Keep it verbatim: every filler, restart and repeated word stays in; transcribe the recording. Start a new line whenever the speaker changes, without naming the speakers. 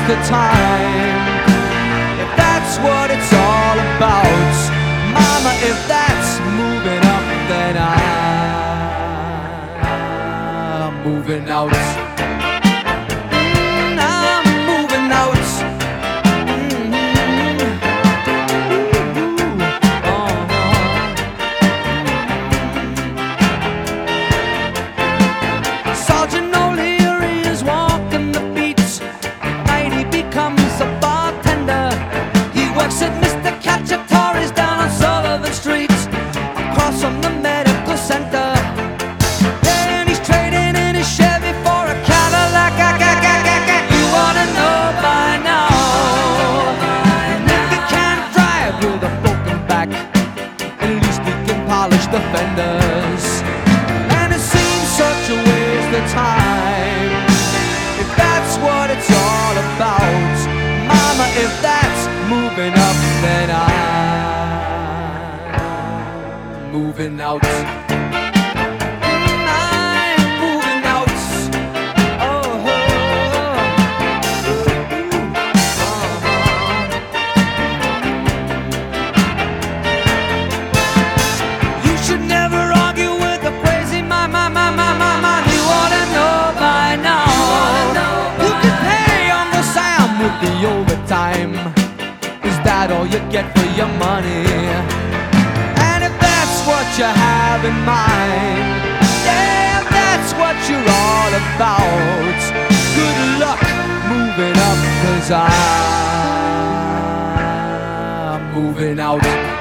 the time. If that's what it's all about, mama, if that's moving up, then I'm moving out. Mm, I'm moving out. Sergeant O'Leary is walking the beats, and he becomes a bartender. He works at Mister Cacciatore's down on Sullivan Street, across from the medical center. And he's trading in his Chevy for a Cadillac. You ought to know by now. If he can't drive with a broken back, at least he can polish the fenders. And it seems such a waste of time. If that's what it's all about, mama, if that's moving up, then I'm moving out. I'm moving out. Oh, oh, oh. You should never argue with a crazy man, man, man, man, man, man. You ought to know by now. You can pay Uncle Sam with the overtime. Is that all you get for your money? And if that's what you have in mind, yeah, if that's what you're all about, good luck moving up, 'cause I'm moving out.